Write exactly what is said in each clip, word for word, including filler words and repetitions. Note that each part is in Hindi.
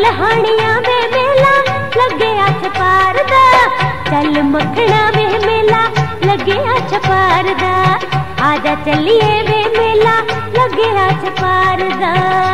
हानिया वे मेला लगे अच पार दा, चल मखना वे मेला लगे अच पार दा, आजा चलिए वे मेला लगे अच पार दा।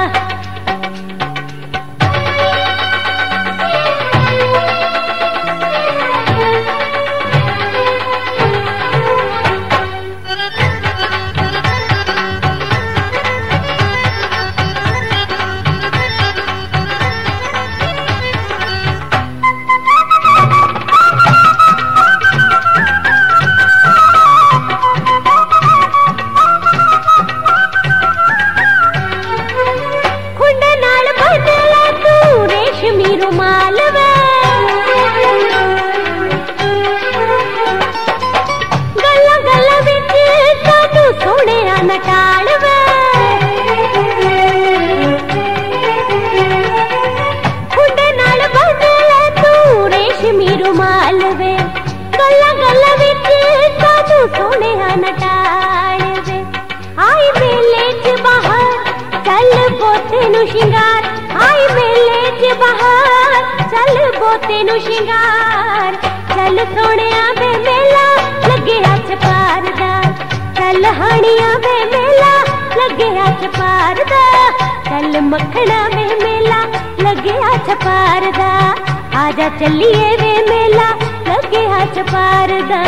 शिंगार आई मेले च बहार, चल बोते शिंगार, चल सोनिया वे मेला लगे अच पार दा, चल हानिया वे मेला लगे अच पार दा, चल मखना वे मेला लगे अच पार दा, आजा चलिए वे मेला लगे अच पार दा।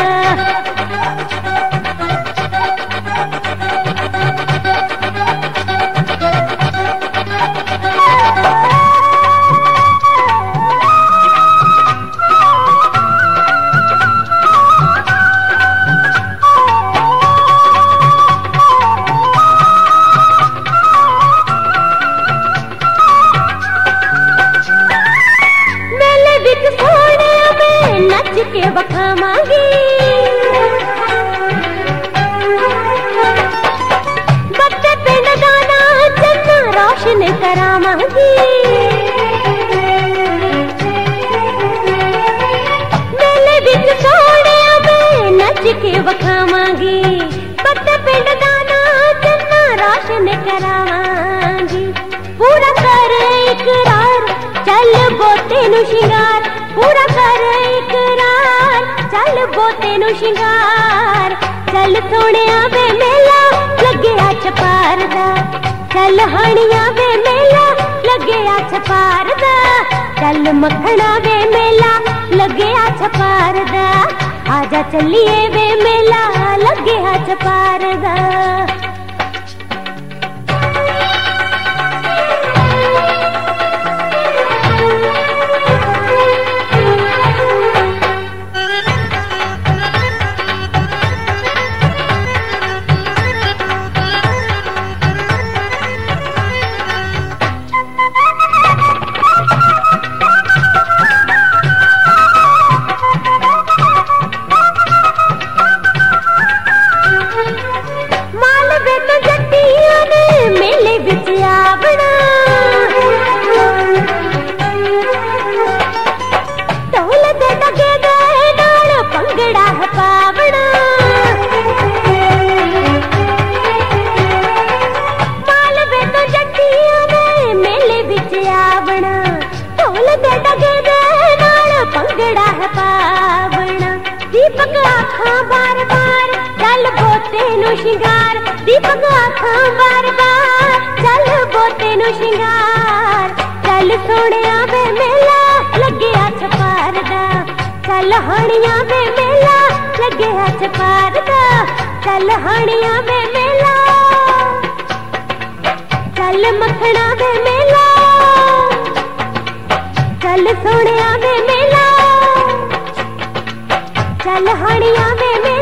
के बखावांगी बच्चे पिंड दाना चन्ना रोशन करावांगी, मेले विच सोहणिया मैं नच के बखावांगी, बच्चे पिंड दाना चन्ना रोशन करावांगी, पूरा कर इकरार चल बोते नु शिंगार, पूरा कर इकरार चल बोते नु शिंगार, चल सोनिया वे मेला लगे अच पार दा, चल हानिया वे मेला लगे अच पार दा, चल मखना वे मेला लगे अच पार दा, आजा चलिए वे मेला लगे अच पार दा। दीपक आखां बार बार चल बोते नु शिंगार, दीपक आखां बार बार चल बोते नु शिंगार, चल सोनिया वे मेला लगे अच पार दा, चल हानिया वे मेला लगे अच पार दा, चल हानिया वे मेला, चल मखना वे मेला, चल सोनिया वे मेला, चल हानिया वे मेला।